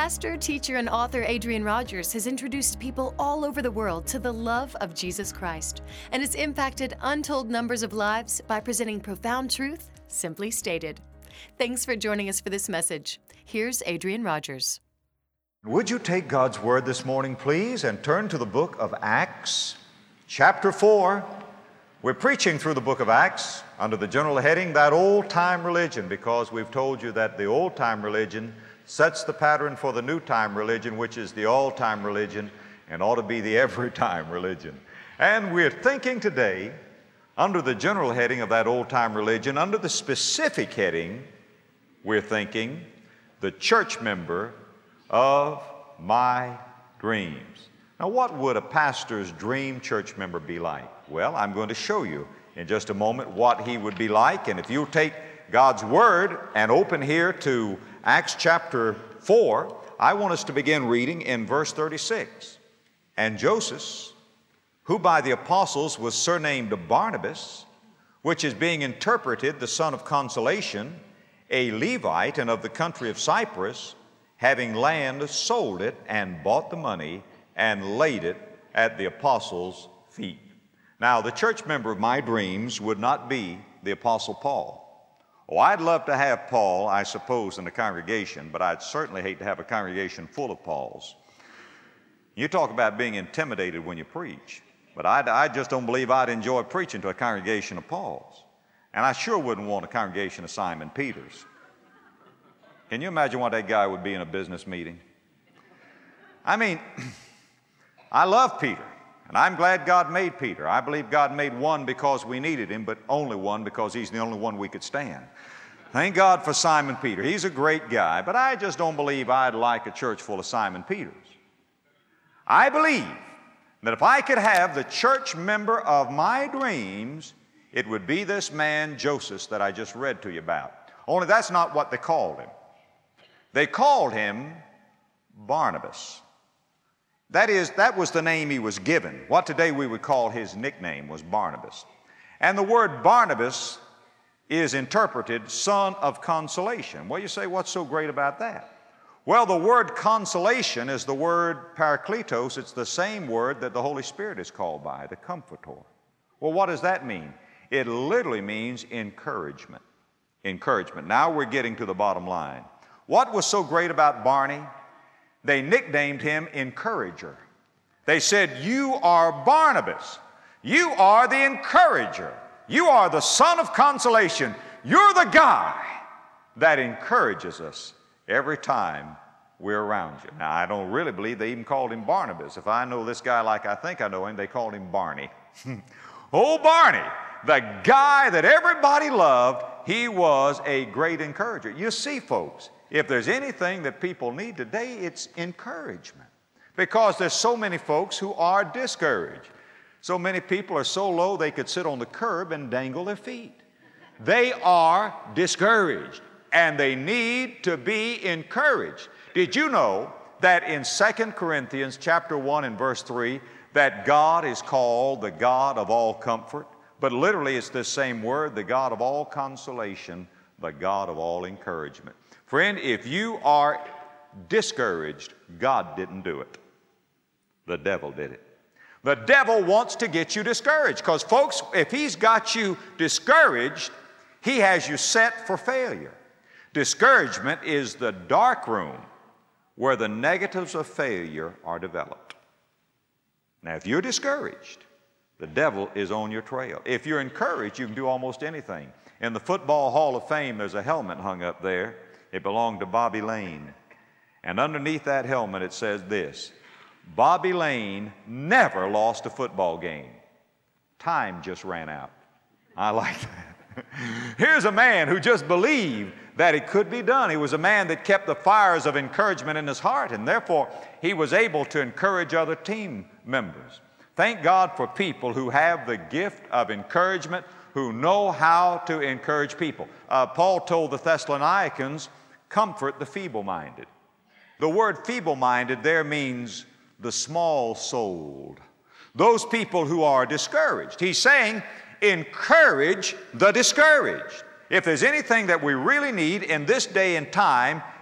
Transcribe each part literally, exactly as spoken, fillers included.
Pastor, teacher, and author Adrian Rogers has introduced people all over the world to the love of Jesus Christ and has impacted untold numbers of lives by presenting profound truth, simply stated. Thanks for joining us for this message. Here's Adrian Rogers. Would you take God's Word this morning, please, and turn to the book of Acts, chapter four. We're preaching through the book of Acts under the general heading, That Old-Time Religion, because we've told you that the old-time religion sets the pattern for the new-time religion, which is the all-time religion and ought to be the every-time religion. And we're thinking today, under the general heading of that old-time religion, under the specific heading, we're thinking, the church member of my dreams. Now, what would a pastor's dream church member be like? Well, I'm going to show you in just a moment what he would be like. And if you'll take God's Word and open here to Acts chapter four, I want us to begin reading in verse thirty-six. And Joseph, who by the apostles was surnamed Barnabas, which is being interpreted the son of consolation, a Levite and of the country of Cyprus, having land, sold it and bought the money and laid it at the apostles' feet. Now, the church member of my dreams would not be the Apostle Paul. Oh, I'd love to have Paul, I suppose, in the congregation, but I'd certainly hate to have a congregation full of Pauls. You talk about being intimidated when you preach, but I, I just don't believe I'd enjoy preaching to a congregation of Pauls. And I sure wouldn't want a congregation of Simon Peters. Can you imagine what that guy would be in a business meeting? I mean, I love Peter, and I'm glad God made Peter. I believe God made one because we needed him, but only one because he's the only one we could stand. Thank God for Simon Peter. He's a great guy, but I just don't believe I'd like a church full of Simon Peters. I believe that if I could have the church member of my dreams, it would be this man, Joseph, that I just read to you about. Only that's not what they called him. They called him Barnabas. That is, that was the name he was given. What today we would call his nickname was Barnabas. And the word Barnabas is interpreted son of consolation. Well, you say, what's so great about that? Well, the word consolation is the word parakletos. It's the same word that the Holy Spirit is called by, the Comforter. Well, what does that mean? It literally means encouragement. Encouragement. Now we're getting to the bottom line. What was so great about Barney? They nicknamed him Encourager. They said, you are Barnabas. You are the encourager. You are the son of consolation. You're the guy that encourages us every time we're around you. Now, I don't really believe they even called him Barnabas. If I know this guy like I think I know him, they called him Barney. Oh, Barney, the guy that everybody loved, he was a great encourager. You see, folks, if there's anything that people need today, it's encouragement. Because there's so many folks who are discouraged. So many people are so low they could sit on the curb and dangle their feet. They are discouraged, and they need to be encouraged. Did you know that in Second Corinthians chapter one and verse three, that God is called the God of all comfort? But literally it's the same word, the God of all consolation, the God of all encouragement. Friend, if you are discouraged, God didn't do it. The devil did it. The devil wants to get you discouraged because, folks, if he's got you discouraged, he has you set for failure. Discouragement is the dark room where the negatives of failure are developed. Now, if you're discouraged, the devil is on your trail. If you're encouraged, you can do almost anything. In the Football Hall of Fame, there's a helmet hung up there. It belonged to Bobby Lane. And underneath that helmet, it says this: Bobby Lane never lost a football game. Time just ran out. I like that. Here's a man who just believed that it could be done. He was a man that kept the fires of encouragement in his heart, and therefore he was able to encourage other team members. Thank God for people who have the gift of encouragement, who know how to encourage people. Uh, Paul told the Thessalonians, comfort the feeble-minded. The word feeble-minded there means the small-souled. Those people who are discouraged. He's saying, encourage the discouraged. If there's anything that we really need in this day and time,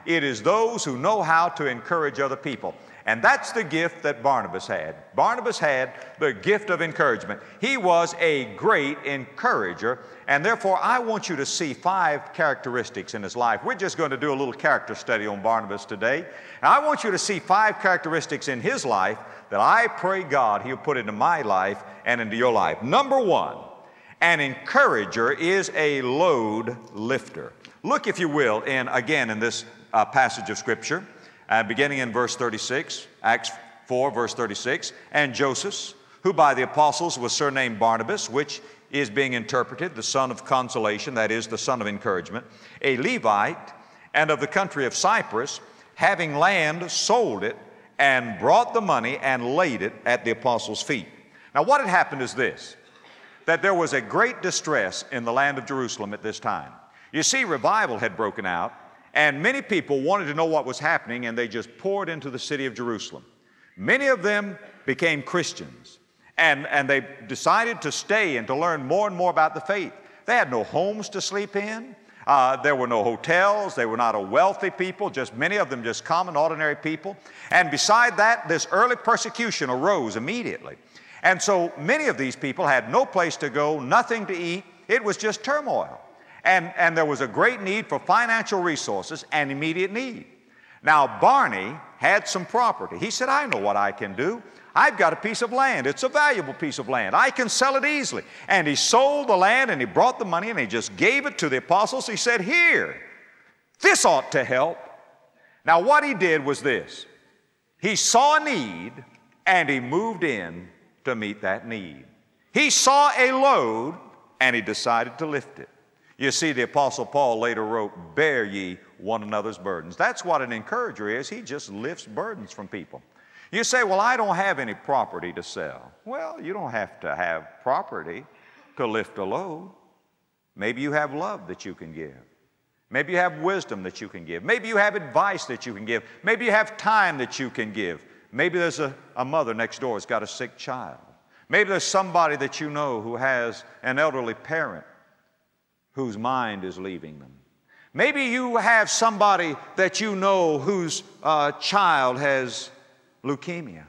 It is those who know how to encourage other people. And that's the gift that Barnabas had. Barnabas had the gift of encouragement. He was a great encourager, and therefore I want you to see five characteristics in his life. We're just going to do a little character study on Barnabas today. And I want you to see five characteristics in his life that I pray God He'll put into my life and into your life. Number one, an encourager is a load lifter. Look, if you will, in again in this uh, passage of Scripture, Uh, beginning in verse thirty-six, Acts four, verse thirty-six, and Joseph, who by the apostles was surnamed Barnabas, which is being interpreted the son of consolation, that is, the son of encouragement, a Levite, and of the country of Cyprus, having land, sold it, and brought the money and laid it at the apostles' feet. Now what had happened is this, that there was a great distress in the land of Jerusalem at this time. You see, revival had broken out, and many people wanted to know what was happening, and they just poured into the city of Jerusalem. Many of them became Christians, and, and they decided to stay and to learn more and more about the faith. They had no homes to sleep in. Uh, there were no hotels. They were not a wealthy people, just many of them just common, ordinary people. And beside that, this early persecution arose immediately. And so many of these people had no place to go, nothing to eat. It was just turmoil. And, and there was a great need for financial resources and immediate need. Now, Barney had some property. He said, I know what I can do. I've got a piece of land. It's a valuable piece of land. I can sell it easily. And he sold the land, and he brought the money, and he just gave it to the apostles. He said, here, this ought to help. Now, what he did was this. He saw a need, and he moved in to meet that need. He saw a load, and he decided to lift it. You see, the Apostle Paul later wrote, bear ye one another's burdens. That's what an encourager is. He just lifts burdens from people. You say, well, I don't have any property to sell. Well, you don't have to have property to lift a load. Maybe you have love that you can give. Maybe you have wisdom that you can give. Maybe you have advice that you can give. Maybe you have time that you can give. Maybe there's a, a mother next door who's got a sick child. Maybe there's somebody that you know who has an elderly parent whose mind is leaving them. Maybe you have somebody that you know whose uh, child has leukemia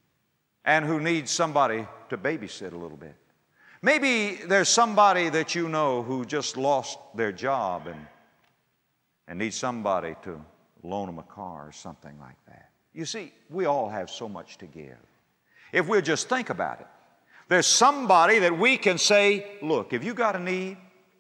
and who needs somebody to babysit a little bit. Maybe there's somebody that you know who just lost their job and, and needs somebody to loan them a car or something like that. You see, we all have so much to give. If we'll just think about it, there's somebody that we can say, look, if you got a need,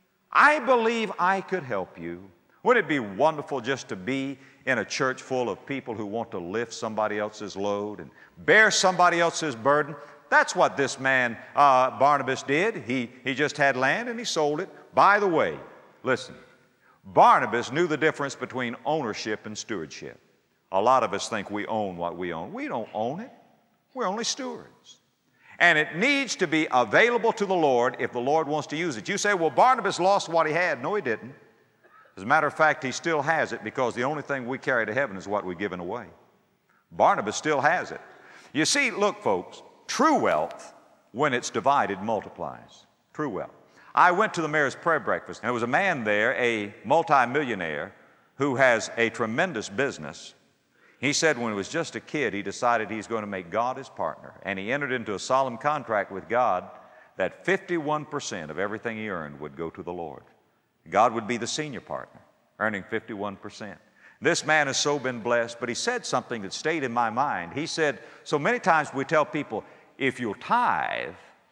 I believe I could help you. Wouldn't it be wonderful just to be in a church full of people who want to lift somebody else's load and bear somebody else's burden? That's what this man, uh, Barnabas, did. He, he just had land and he sold it. By the way, listen, Barnabas knew the difference between ownership and stewardship. A lot of us think we own what we own. We don't own it. We're only stewards. And it needs to be available to the Lord if the Lord wants to use it. You say, well, Barnabas lost what he had. No, he didn't. As a matter of fact, he still has it because the only thing we carry to heaven is what we've given away. Barnabas still has it. You see, look, folks, true wealth, when it's divided, multiplies. True wealth. I went to the mayor's prayer breakfast, and there was a man there, a multimillionaire, who has a tremendous business. He said when he was just a kid, he decided he's going to make God his partner. And he entered into a solemn contract with God that fifty-one percent of everything he earned would go to the Lord. God would be the senior partner, earning fifty-one percent. This man has so been blessed, but he said something that stayed in my mind. He said, so many times we tell people, if you'll tithe,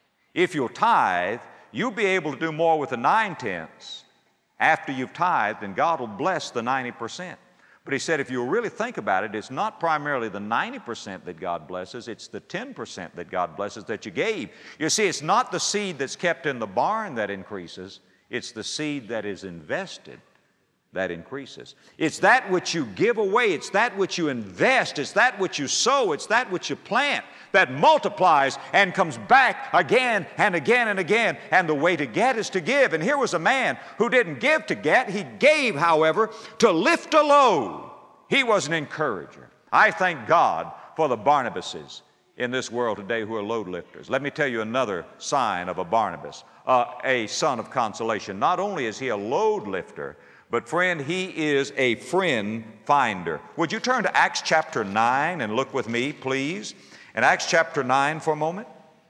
if you'll tithe, you'll be able to do more with the nine-tenths after you've tithed, and God will bless the ninety percent. But he said, if you really think about it, it's not primarily the ninety percent that God blesses, it's the ten percent that God blesses that you gave. You see, it's not the seed that's kept in the barn that increases, it's the seed that is invested that increases. It's that which you give away, it's that which you invest, it's that which you sow, it's that which you plant that multiplies and comes back again and again and again. And the way to get is to give. And here was a man who didn't give to get, he gave, however, to lift a load. He was an encourager. I thank God for the Barnabases in this world today who are load lifters. Let me tell you another sign of a Barnabas, uh, a son of consolation. Not only is he a load lifter, But friend, he is a friend finder. Would you turn to Acts chapter nine and look with me, please? In Acts chapter nine for a moment.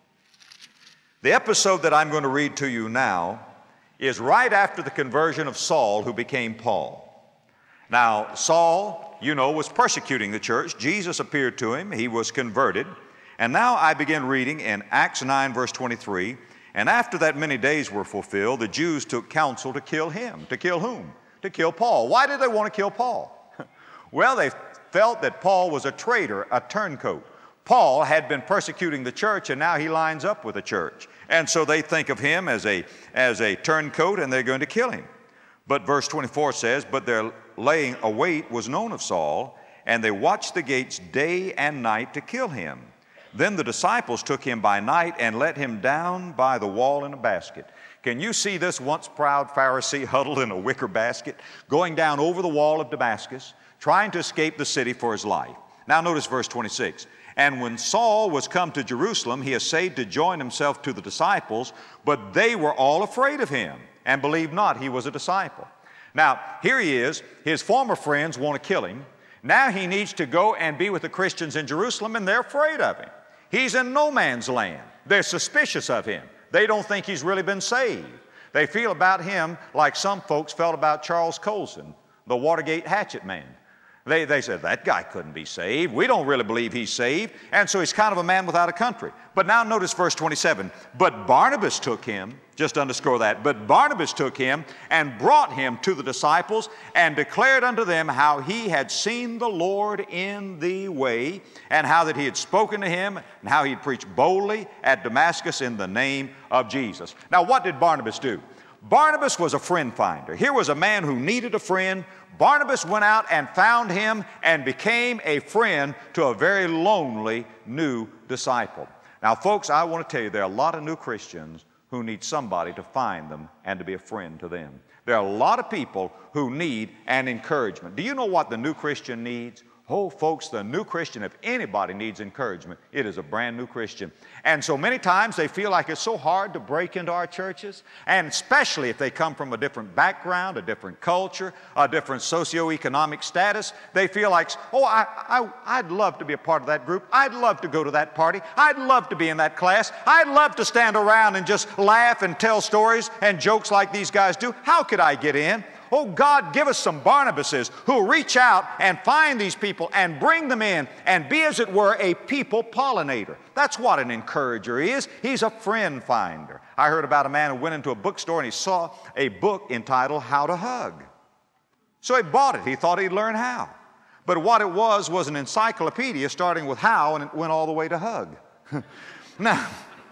The episode that I'm going to read to you now is right after the conversion of Saul, who became Paul. Now, Saul, you know, was persecuting the church. Jesus appeared to him. He was converted. And now I begin reading in Acts nine, verse twenty-three. And after that many days were fulfilled, the Jews took counsel to kill him. To kill whom? To kill Paul. Why did they want to kill Paul? Well, they felt that Paul was a traitor, a turncoat. Paul had been persecuting the church, and now he lines up with the church. And so they think of him as a, as a turncoat, and they're going to kill him. But verse twenty-four says, but their laying await was known of Saul, and they watched the gates day and night to kill him. Then the disciples took him by night and let him down by the wall in a basket. Can you see this once proud Pharisee huddled in a wicker basket, going down over the wall of Damascus, trying to escape the city for his life? Now notice verse twenty-six. And when Saul was come to Jerusalem, he essayed to join himself to the disciples, but they were all afraid of him and believed not he was a disciple. Now, here he is. His former friends want to kill him. Now he needs to go and be with the Christians in Jerusalem, and they're afraid of him. He's in no man's land. They're suspicious of him. They don't think he's really been saved. They feel about him like some folks felt about Charles Colson, the Watergate hatchet man. They, they said, that guy couldn't be saved. We don't really believe he's saved. And so he's kind of a man without a country. But now notice verse twenty-seven. But Barnabas took him, just underscore that, but Barnabas took him and brought him to the disciples and declared unto them how he had seen the Lord in the way, and how that he had spoken to him, and how he had preached boldly at Damascus in the name of Jesus. Now what did Barnabas do? Barnabas was a friend finder. Here was a man who needed a friend. Barnabas went out and found him and became a friend to a very lonely new disciple. Now, folks, I want to tell you there are a lot of new Christians who need somebody to find them and to be a friend to them. There are a lot of people who need an encouragement. Do you know what the new Christian needs? Oh, folks, the new Christian, if anybody needs encouragement, it is a brand new Christian. And so many times they feel like it's so hard to break into our churches, and especially if they come from a different background, a different culture, a different socioeconomic status, they feel like, oh, I, I, I'd love to be a part of that group. I'd love to go to that party. I'd love to be in that class. I'd love to stand around and just laugh and tell stories and jokes like these guys do. How could I get in? Oh, God, give us some Barnabases who reach out and find these people and bring them in and be, as it were, a people pollinator. That's what an encourager is. He's a friend finder. I heard about a man who went into a bookstore and he saw a book entitled How to Hug. So he bought it. He thought he'd learn how. But what it was was an encyclopedia starting with how, and it went all the way to hug. Now,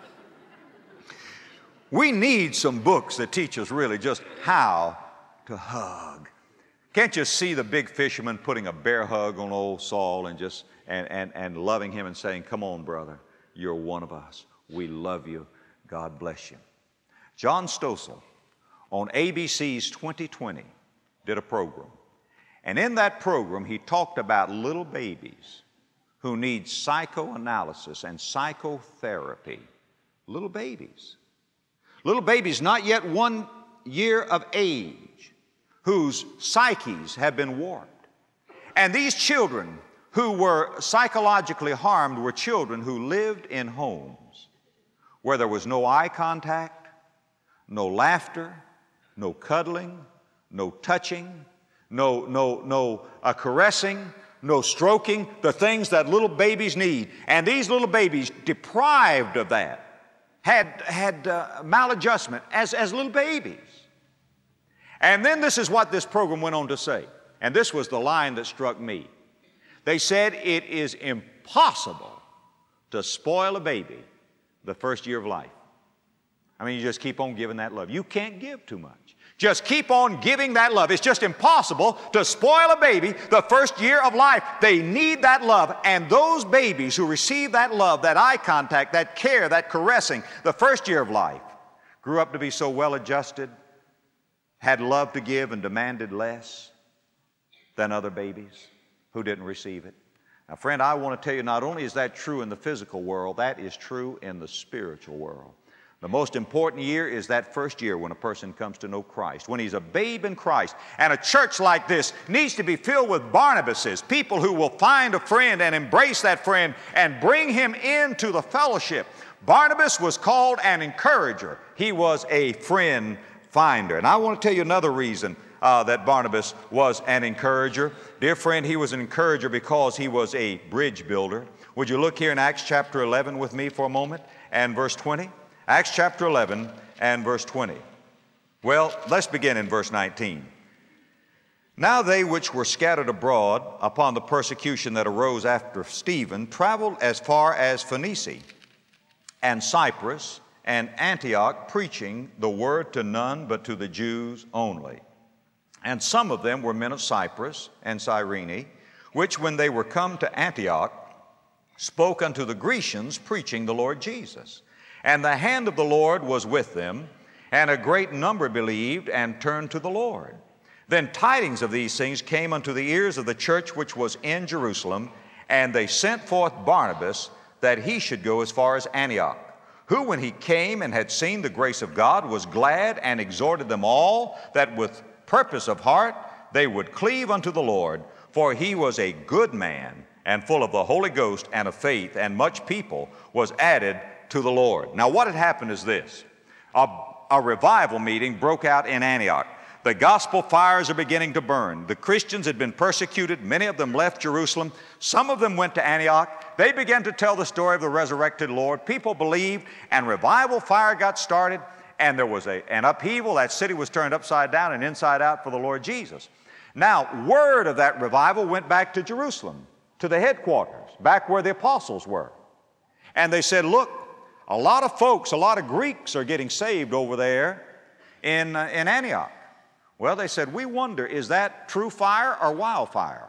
we need some books that teach us really just how to hug. Can't you see the big fisherman putting a bear hug on old Saul and just and, and, and loving him and saying, come on, brother, you're one of us. We love you. God bless you. John Stossel on A B C's twenty twenty did a program. And in that program, he talked about little babies who need psychoanalysis and psychotherapy. Little babies. Little babies not yet one year of age, whose psyches have been warped. And these children who were psychologically harmed were children who lived in homes where there was no eye contact, no laughter, no cuddling, no touching, no, no, no uh, caressing, no stroking, the things that little babies need. And these little babies, deprived of that, had, had uh, maladjustment as, as little babies. And then this is what this program went on to say. And this was the line that struck me. They said it is impossible to spoil a baby the first year of life. I mean, you just keep on giving that love. You can't give too much. Just keep on giving that love. It's just impossible to spoil a baby the first year of life. They need that love. And those babies who receive that love, that eye contact, that care, that caressing, the first year of life, grew up to be so well adjusted, had love to give and demanded less than other babies who didn't receive it. Now, friend, I want to tell you, not only is that true in the physical world, that is true in the spiritual world. The most important year is that first year when a person comes to know Christ, when he's a babe in Christ. And a church like this needs to be filled with Barnabases, people who will find a friend and embrace that friend and bring him into the fellowship. Barnabas was called an encourager. He was a friend finder. And I want to tell you another reason uh, that Barnabas was an encourager. Dear friend, he was an encourager because he was a bridge builder. Would you look here in Acts chapter eleven with me for a moment and verse twenty? Acts chapter eleven and verse twenty. Well, let's begin in verse nineteen. Now they which were scattered abroad upon the persecution that arose after Stephen traveled as far as Phoenicia and Cyprus and Antioch, preaching the word to none but to the Jews only. And some of them were men of Cyprus and Cyrene, which when they were come to Antioch spoke unto the Grecians, preaching the Lord Jesus. And the hand of the Lord was with them, and a great number believed and turned to the Lord. Then tidings of these things came unto the ears of the church which was in Jerusalem, and they sent forth Barnabas that he should go as far as Antioch, who when he came and had seen the grace of God was glad and exhorted them all that with purpose of heart they would cleave unto the Lord, for he was a good man and full of the Holy Ghost and of faith, and much people was added to the Lord. Now what had happened is this. A, a revival meeting broke out in Antioch. The gospel fires are beginning to burn. The Christians had been persecuted. Many of them left Jerusalem. Some of them went to Antioch. They began to tell the story of the resurrected Lord. People believed, and revival fire got started, and there was a, an upheaval. That city was turned upside down and inside out for the Lord Jesus. Now, word of that revival went back to Jerusalem, to the headquarters, back where the apostles were. And they said, look, a lot of folks, a lot of Greeks are getting saved over there in, uh, in Antioch. Well, they said, we wonder, is that true fire or wildfire?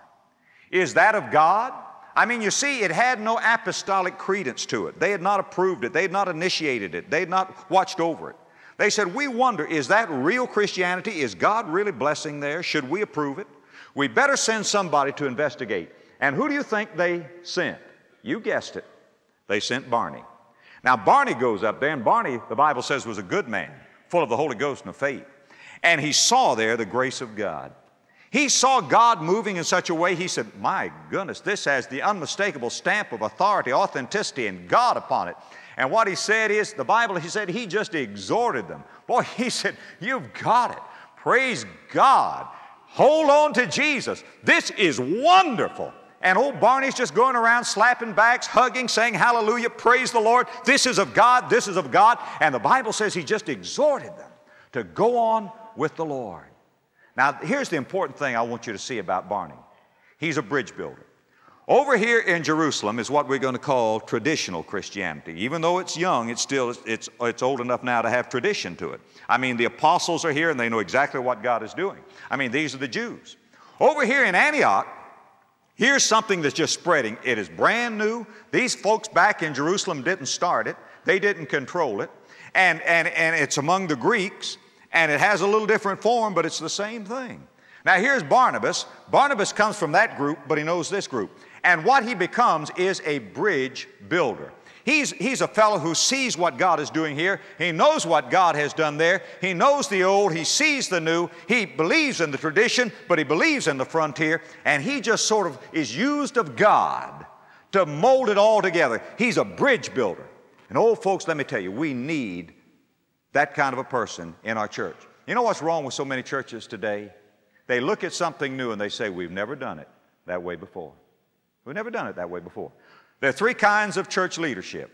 Is that of God? I mean, you see, it had no apostolic credence to it. They had not approved it. They had not initiated it. They had not watched over it. They said, we wonder, is that real Christianity? Is God really blessing there? Should we approve it? We better send somebody to investigate. And who do you think they sent? You guessed it. They sent Barney. Now, Barney goes up there, and Barney, the Bible says, was a good man, full of the Holy Ghost and of faith. And he saw there the grace of God. He saw God moving in such a way, he said, my goodness, this has the unmistakable stamp of authority, authenticity, and God upon it. And what he said is, the Bible, he said, he just exhorted them. Boy, he said, you've got it. Praise God. Hold on to Jesus. This is wonderful. And old Barney's just going around slapping backs, hugging, saying hallelujah, praise the Lord. This is of God, this is of God. And the Bible says he just exhorted them to go on with the Lord. Now, here's the important thing I want you to see about Barney. He's a bridge builder. Over here in Jerusalem is what we're going to call traditional Christianity. Even though it's young, it's still, it's, it's old enough now to have tradition to it. I mean, the apostles are here and they know exactly what God is doing. I mean, these are the Jews. Over here in Antioch, here's something that's just spreading. It is brand new. These folks back in Jerusalem didn't start it. They didn't control it. And, and, and it's among the Greeks, and it has a little different form, but it's the same thing. Now here's Barnabas. Barnabas comes from that group, but he knows this group. And what he becomes is a bridge builder. He's, he's a fellow who sees what God is doing here. He knows what God has done there. He knows the old. He sees the new. He believes in the tradition, but he believes in the frontier. And he just sort of is used of God to mold it all together. He's a bridge builder. And old folks, let me tell you, we need that kind of a person in our church. You know what's wrong with so many churches today? They look at something new and they say, we've never done it that way before. We've never done it that way before. There are three kinds of church leadership.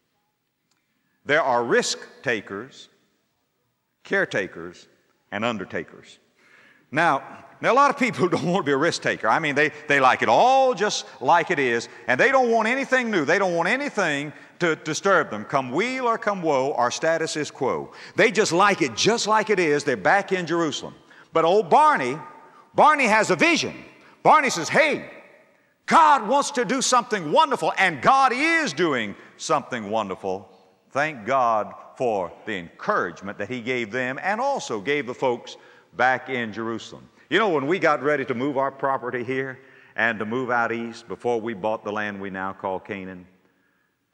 There are risk takers, caretakers, and undertakers. Now, now, a lot of people who don't want to be a risk taker. I mean, they, they like it all just like it is, and they don't want anything new. They don't want anything to disturb them. Come weal or come woe, our status is quo. They just like it just like it is. They're back in Jerusalem. But old Barney, Barney has a vision. Barney says, hey, God wants to do something wonderful, and God is doing something wonderful. Thank God for the encouragement that he gave them and also gave the folks back in Jerusalem. You know, when we got ready to move our property here and to move out east before we bought the land we now call Canaan,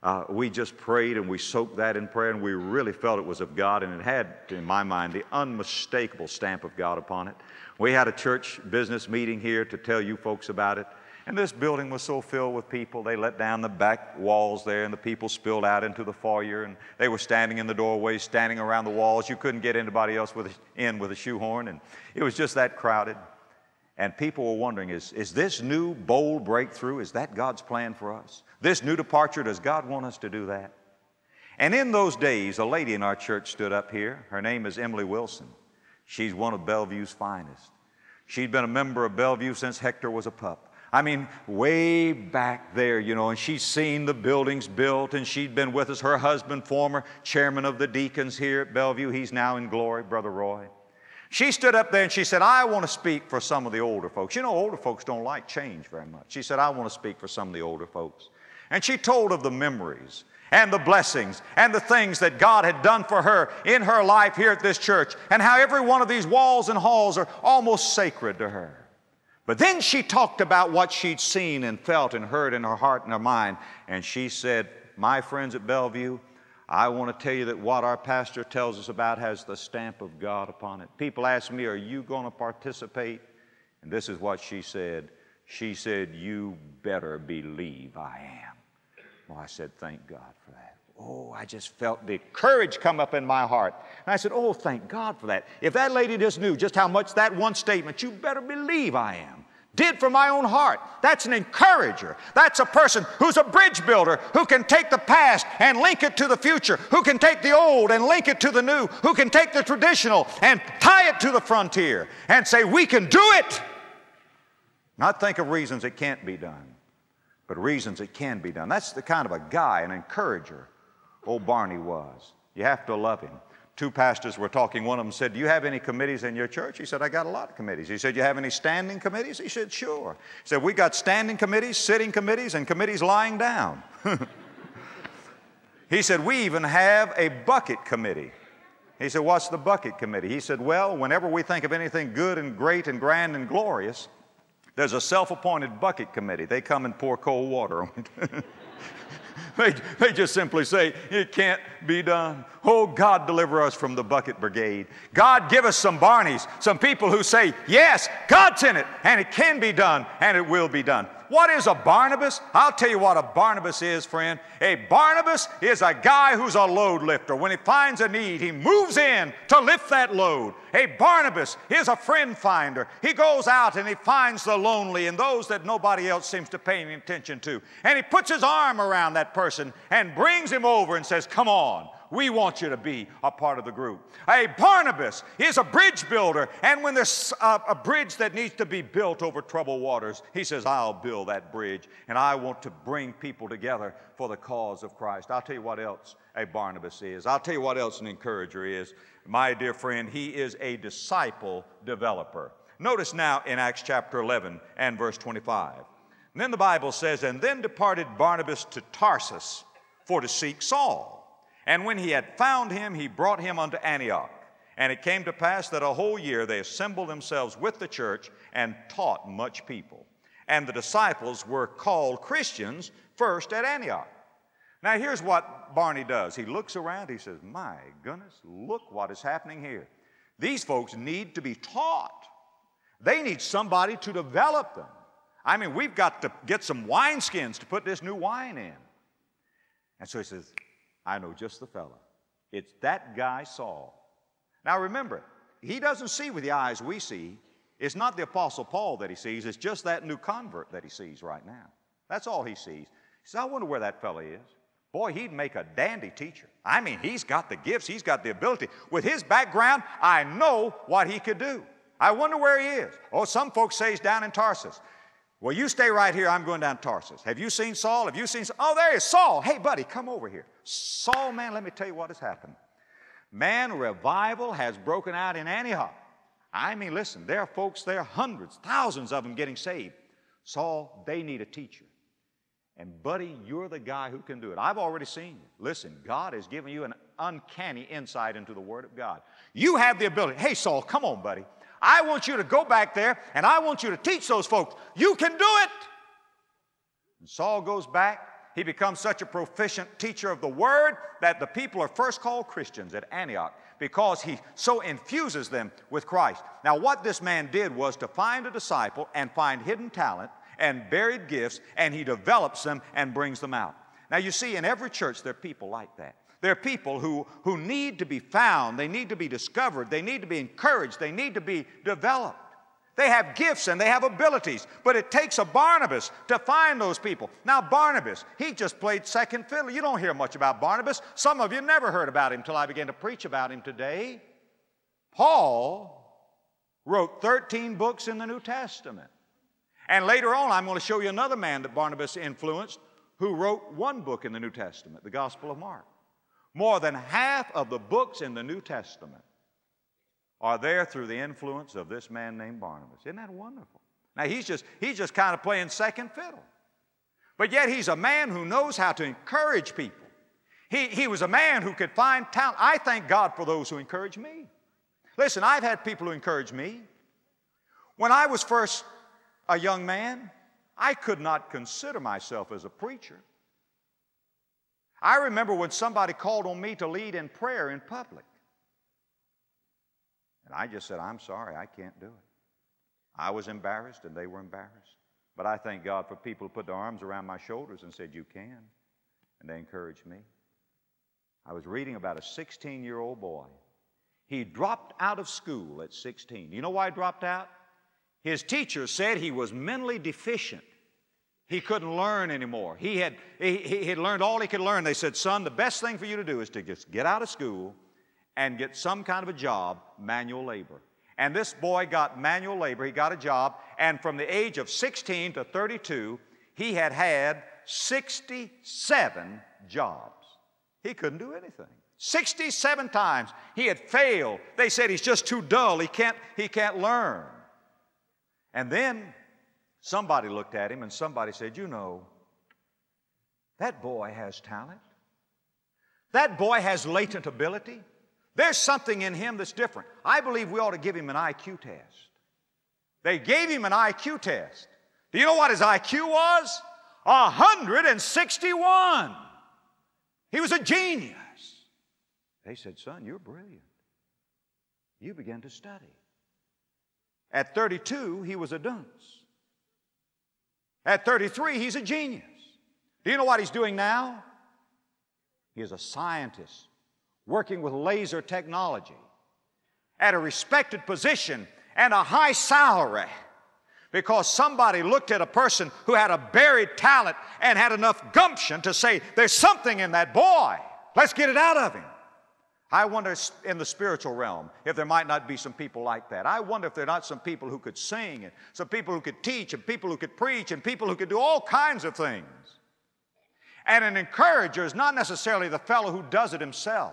Uh, we just prayed and we soaked that in prayer, and we really felt it was of God, and it had, in my mind, the unmistakable stamp of God upon it. We had a church business meeting here to tell you folks about it, and this building was so filled with people. They let down the back walls there, and the people spilled out into the foyer, and they were standing in the doorways, standing around the walls. You couldn't get anybody else with a, in with a shoehorn, and it was just that crowded. And people were wondering, is, is this new bold breakthrough, is that God's plan for us? This new departure, does God want us to do that? And in those days, a lady in our church stood up here. Her name is Emily Wilson. She's one of Bellevue's finest. She'd been a member of Bellevue since Hector was a pup. I mean, way back there, you know, and she's seen the buildings built, and she'd been with us. Her husband, former chairman of the deacons here at Bellevue, he's now in glory, Brother Roy. She stood up there and she said, I want to speak for some of the older folks. You know, older folks don't like change very much. She said, I want to speak for some of the older folks. And she told of the memories and the blessings and the things that God had done for her in her life here at this church, and how every one of these walls and halls are almost sacred to her. But then she talked about what she'd seen and felt and heard in her heart and her mind. And she said, my friends at Bellevue, I want to tell you that what our pastor tells us about has the stamp of God upon it. People ask me, are you going to participate? And this is what she said. She said, you better believe I am. Well, I said, thank God for that. Oh, I just felt the courage come up in my heart. And I said, oh, thank God for that. If that lady just knew just how much that one statement, you better believe I am, did for my own heart. That's an encourager. That's a person who's a bridge builder, who can take the past and link it to the future, who can take the old and link it to the new, who can take the traditional and tie it to the frontier and say, we can do it. Not think of reasons it can't be done, but reasons it can be done. That's the kind of a guy, an encourager, old Barney was. You have to love him. Two pastors were talking. One of them said, do you have any committees in your church? He said, I got a lot of committees. He said, you have any standing committees? He said, sure. He said, we got standing committees, sitting committees, and committees lying down. He said, we even have a bucket committee. He said, what's the bucket committee? He said, well, whenever we think of anything good and great and grand and glorious, there's a self-appointed bucket committee. They come and pour cold water on it. They, they just simply say, it can't be done. Oh, God, deliver us from the bucket brigade. God, give us some Barneys, some people who say, yes, God's in it, and it can be done, and it will be done. What is a Barnabas? I'll tell you what a Barnabas is, friend. A Barnabas is a guy who's a load lifter. When he finds a need, he moves in to lift that load. A Barnabas is a friend finder. He goes out and he finds the lonely and those that nobody else seems to pay any attention to. And he puts his arm around that person and brings him over and says, come on. We want you to be a part of the group. A Barnabas is a bridge builder, and when there's a, a bridge that needs to be built over troubled waters, he says, I'll build that bridge, and I want to bring people together for the cause of Christ. I'll tell you what else a Barnabas is. I'll tell you what else an encourager is. My dear friend, he is a disciple developer. Notice now in Acts chapter eleven and verse twenty-five. And then the Bible says, and then departed Barnabas to Tarsus for to seek Saul. And when he had found him, he brought him unto Antioch. And it came to pass that a whole year they assembled themselves with the church and taught much people. And the disciples were called Christians first at Antioch. Now here's what Barney does. He looks around, he says, my goodness, look what is happening here. These folks need to be taught. They need somebody to develop them. I mean, we've got to get some wineskins to put this new wine in. And so he says, I know just the fella. It's that guy Saul. Now remember, he doesn't see with the eyes we see. It's not the Apostle Paul that he sees. It's just that new convert that he sees right now. That's all he sees. He says, I wonder where that fella is. Boy, he'd make a dandy teacher. I mean, he's got the gifts. He's got the ability. With his background, I know what he could do. I wonder where he is. Oh, some folks say he's down in Tarsus. Well, you stay right here. I'm going down to Tarsus. Have you seen Saul? Have you seen Saul? Oh, there is Saul. Hey, buddy, come over here. Saul, man, let me tell you what has happened. Man, revival has broken out in Antioch. I mean, listen, there are folks there, hundreds, thousands of them getting saved. Saul, they need a teacher. And, buddy, you're the guy who can do it. I've already seen you. Listen, God has given you an uncanny insight into the Word of God. You have the ability. Hey, Saul, come on, buddy. I want you to go back there, and I want you to teach those folks. You can do it. And Saul goes back, he becomes such a proficient teacher of the Word that the people are first called Christians at Antioch because he so infuses them with Christ. Now, what this man did was to find a disciple and find hidden talent and buried gifts, and he develops them and brings them out. Now, you see, in every church there are people like that. There are people who, who need to be found, they need to be discovered, they need to be encouraged, they need to be developed. They have gifts and they have abilities, but it takes a Barnabas to find those people. Now, Barnabas, he just played second fiddle. You don't hear much about Barnabas. Some of you never heard about him until I began to preach about him today. Paul wrote thirteen books in the New Testament. And later on, I'm going to show you another man that Barnabas influenced who wrote one book in the New Testament, the Gospel of Mark. More than half of the books in the New Testament are there through the influence of this man named Barnabas. Isn't that wonderful? Now, he's just, he's just kind of playing second fiddle. But yet he's a man who knows how to encourage people. He, he was a man who could find talent. I thank God for those who encourage me. Listen, I've had people who encourage me. When I was first a young man, I could not consider myself as a preacher. I remember when somebody called on me to lead in prayer in public. And I just said, I'm sorry, I can't do it. I was embarrassed and they were embarrassed. But I thank God for people who put their arms around my shoulders and said, you can. And they encouraged me. I was reading about a sixteen-year-old boy. He dropped out of school at sixteen. You know why he dropped out? His teacher said he was mentally deficient. He couldn't learn anymore. He had, he, he had learned all he could learn. They said, son, the best thing for you to do is to just get out of school and get some kind of a job, manual labor. And this boy got manual labor. He got a job. And from the age of sixteen to thirty-two, he had had sixty-seven jobs. He couldn't do anything. sixty-seven times he had failed. They said he's just too dull. He can't, he can't learn. And then somebody looked at him and somebody said, you know, that boy has talent. That boy has latent ability. There's something in him that's different. I believe we ought to give him an I Q test. They gave him an I Q test. Do you know what his I Q was? one hundred sixty-one. He was a genius. They said, son, you're brilliant. You began to study. At thirty-two, he was a dunce. At thirty-three, he's a genius. Do you know what he's doing now? He is a scientist working with laser technology at a respected position and a high salary because somebody looked at a person who had a buried talent and had enough gumption to say, there's something in that boy. Let's get it out of him. I wonder in the spiritual realm if there might not be some people like that. I wonder if there are not some people who could sing and some people who could teach and people who could preach and people who could do all kinds of things. And an encourager is not necessarily the fellow who does it himself.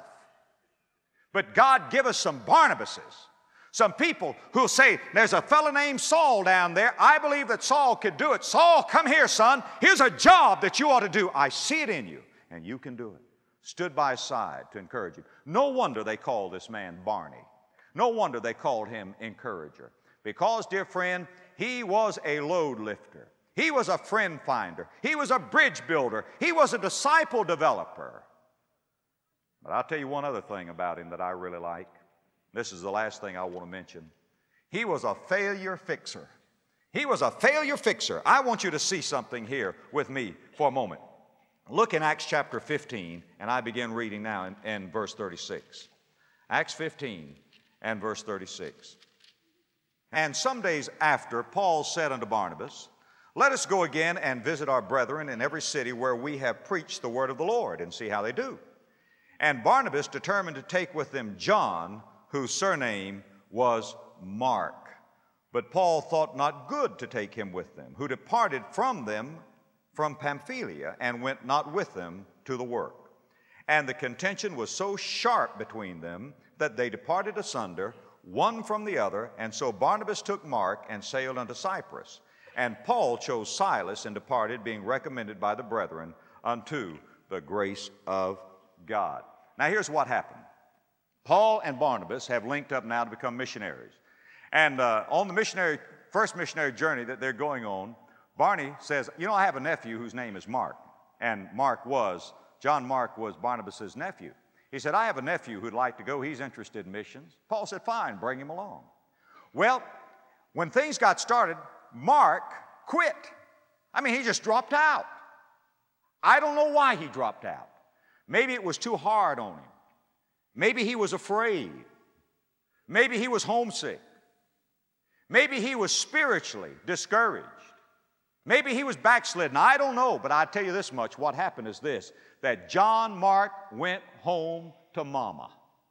But God give us some Barnabases, some people who'll say, there's a fellow named Saul down there. I believe that Saul could do it. Saul, come here, son. Here's a job that you ought to do. I see it in you, and you can do it. Stood by his side to encourage him. No wonder they called this man Barney. No wonder they called him encourager. Because, dear friend, he was a load lifter. He was a friend finder. He was a bridge builder. He was a disciple developer. But I'll tell you one other thing about him that I really like. This is the last thing I want to mention. He was a failure fixer. He was a failure fixer. I want you to see something here with me for a moment. Look in Acts chapter fifteen, and I begin reading now in, in verse thirty-six. Acts fifteen and verse thirty-six. And some days after, Paul said unto Barnabas, let us go again and visit our brethren in every city where we have preached the word of the Lord, and see how they do. And Barnabas determined to take with them John, whose surname was Mark. But Paul thought not good to take him with them, who departed from them from Pamphylia, and went not with them to the work. And the contention was so sharp between them that they departed asunder, one from the other. And so Barnabas took Mark and sailed unto Cyprus. And Paul chose Silas and departed, being recommended by the brethren unto the grace of God. Now here's what happened. Paul and Barnabas have linked up now to become missionaries. And uh, on the missionary, first missionary journey that they're going on, Barney says, you know, I have a nephew whose name is Mark. and Mark was, John Mark was Barnabas' nephew. He said, I have a nephew who'd like to go. He's interested in missions. Paul said, fine, bring him along. Well, when things got started, Mark quit. I mean, he just dropped out. I don't know why he dropped out. Maybe it was too hard on him. Maybe he was afraid. Maybe he was homesick. Maybe he was spiritually discouraged. Maybe he was backslidden. I don't know, but I tell you this much. What happened is this, that John Mark went home to Mama.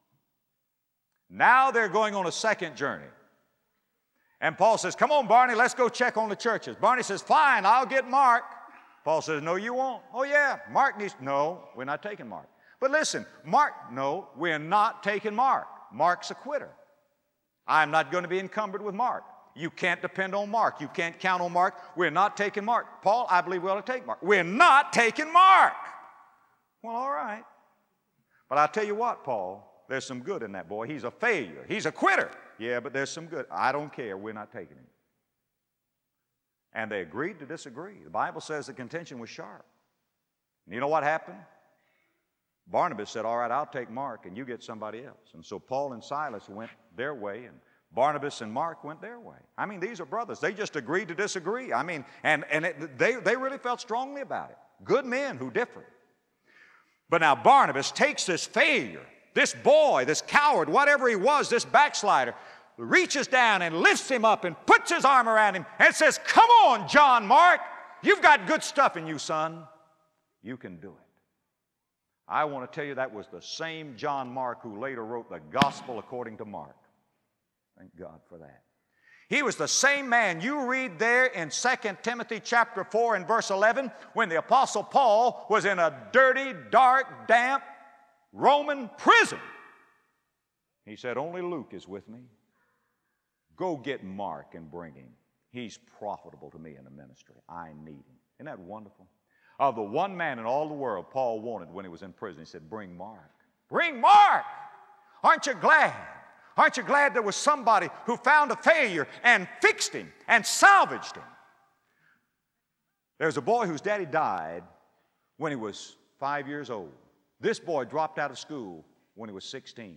Now they're going on a second journey. And Paul says, come on, Barney, let's go check on the churches. Barney says, fine, I'll get Mark. Paul says, no, you won't. Oh, yeah, Mark needs, no, we're not taking Mark. But listen, Mark, no, we're not taking Mark. Mark's a quitter. I'm not going to be encumbered with Mark. You can't depend on Mark. You can't count on Mark. We're not taking Mark. Paul, I believe we ought to take Mark. We're not taking Mark. Well, all right. But I'll tell you what, Paul, there's some good in that boy. He's a failure. He's a quitter. Yeah, but there's some good. I don't care. We're not taking him. And they agreed to disagree. The Bible says the contention was sharp. And you know what happened? Barnabas said, all right, I'll take Mark and you get somebody else. And so Paul and Silas went their way and Barnabas and Mark went their way. I mean, these are brothers. They just agreed to disagree. I mean, and, and it, they, they really felt strongly about it. Good men who differed. But now Barnabas takes this failure, this boy, this coward, whatever he was, this backslider, reaches down and lifts him up and puts his arm around him and says, come on, John Mark, you've got good stuff in you, son. You can do it. I want to tell you that was the same John Mark who later wrote the Gospel according to Mark. Thank God for that. He was the same man you read there in Second Timothy chapter four and verse eleven when the Apostle Paul was in a dirty, dark, damp Roman prison. He said, only Luke is with me. Go get Mark and bring him. He's profitable to me in the ministry. I need him. Isn't that wonderful? Of the one man in all the world Paul wanted when he was in prison, he said, bring Mark. Bring Mark! Aren't you glad? Aren't you glad there was somebody who found a failure and fixed him and salvaged him? There's a boy whose daddy died when he was five years old. This boy dropped out of school when he was sixteen.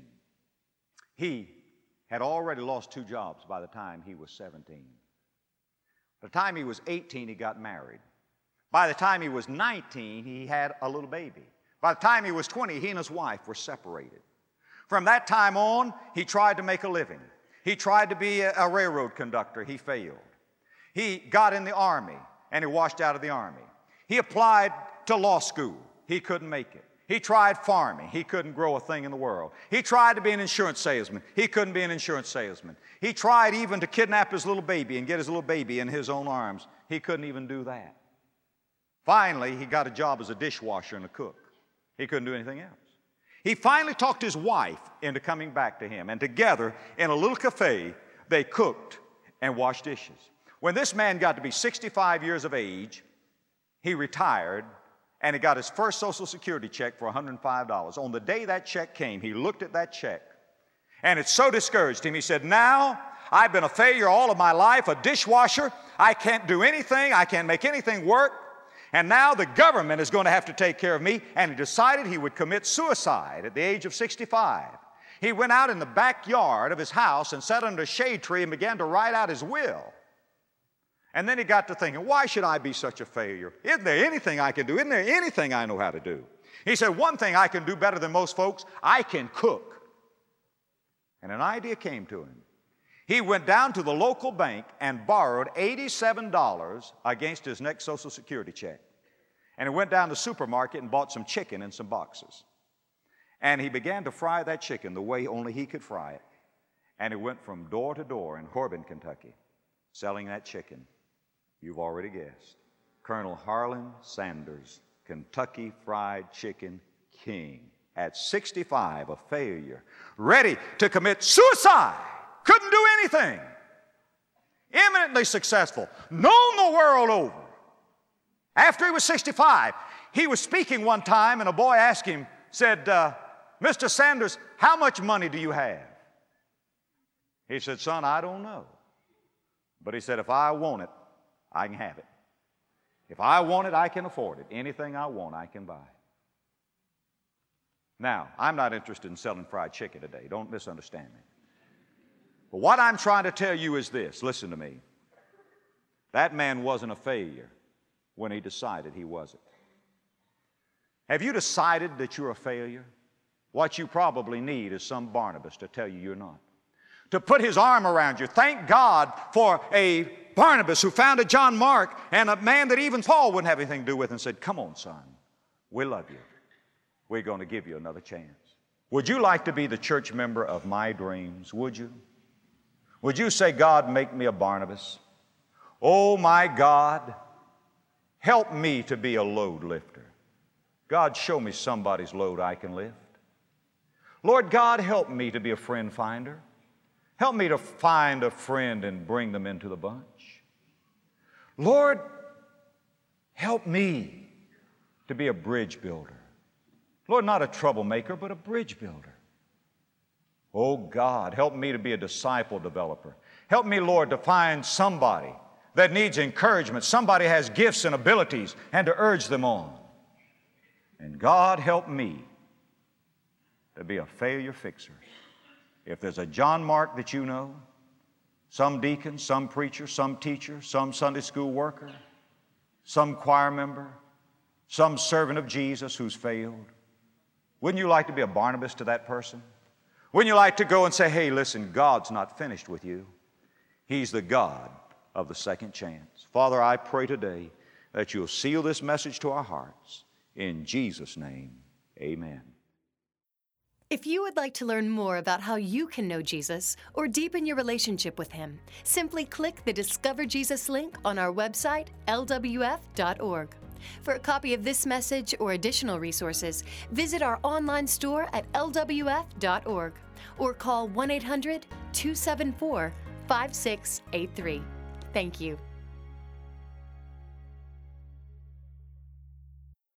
He had already lost two jobs by the time he was seventeen. By the time he was eighteen, he got married. By the time he was nineteen, he had a little baby. By the time he was twenty, he and his wife were separated. From that time on, he tried to make a living. He tried to be a, a railroad conductor. He failed. He got in the Army, and he washed out of the Army. He applied to law school. He couldn't make it. He tried farming. He couldn't grow a thing in the world. He tried to be an insurance salesman. He couldn't be an insurance salesman. He tried even to kidnap his little baby and get his little baby in his own arms. He couldn't even do that. Finally, he got a job as a dishwasher and a cook. He couldn't do anything else. He finally talked his wife into coming back to him, and together in a little cafe, they cooked and washed dishes. When this man got to be sixty-five years of age, he retired, and he got his first Social Security check for one hundred five dollars. On the day that check came, he looked at that check, and it so discouraged him. He said, now I've been a failure all of my life, a dishwasher. I can't do anything. I can't make anything work. And now the government is going to have to take care of me. And he decided he would commit suicide at the age of sixty-five. He went out in the backyard of his house and sat under a shade tree and began to write out his will. And then he got to thinking, why should I be such a failure? Isn't there anything I can do? Isn't there anything I know how to do? He said, one thing I can do better than most folks, I can cook. And an idea came to him. He went down to the local bank and borrowed eighty-seven dollars against his next Social Security check. And he went down to the supermarket and bought some chicken in some boxes. And he began to fry that chicken the way only he could fry it. And he went from door to door in Corbin, Kentucky, selling that chicken. You've already guessed. Colonel Harlan Sanders, Kentucky Fried Chicken King. At sixty-five, a failure, ready to commit suicide. Couldn't do anything. Eminently successful. Known the world over. After he was sixty-five, he was speaking one time, and a boy asked him, said, uh, Mister Sanders, how much money do you have? He said, son, I don't know. But he said, if I want it, I can have it. If I want it, I can afford it. Anything I want, I can buy. Now, I'm not interested in selling fried chicken today. Don't misunderstand me. But what I'm trying to tell you is this. Listen to me. That man wasn't a failure when he decided he wasn't. Have you decided that you're a failure? What you probably need is some Barnabas to tell you you're not. To put his arm around you. Thank God for a Barnabas who found a John Mark and a man that even Paul wouldn't have anything to do with and said, come on, son, we love you. We're going to give you another chance. Would you like to be the church member of my dreams? Would you? Would you say, God, make me a Barnabas? Oh, my God, help me to be a load lifter. God, show me somebody's load I can lift. Lord God, help me to be a friend finder. Help me to find a friend and bring them into the bunch. Lord, help me to be a bridge builder. Lord, not a troublemaker, but a bridge builder. Oh God, help me to be a disciple developer. Help me, Lord, to find somebody that needs encouragement, somebody has gifts and abilities, and to urge them on. And God, help me to be a failure fixer. If there's a John Mark that you know, some deacon, some preacher, some teacher, some Sunday school worker, some choir member, some servant of Jesus who's failed, wouldn't you like to be a Barnabas to that person? Wouldn't you like to go and say, hey, listen, God's not finished with you. He's the God of the second chance. Father, I pray today that you'll seal this message to our hearts. In Jesus' name, amen. If you would like to learn more about how you can know Jesus or deepen your relationship with Him, simply click the Discover Jesus link on our website, L W F dot org. For a copy of this message or additional resources, visit our online store at L W F dot org or call one eight hundred, two seven four, five six eight three. Thank you.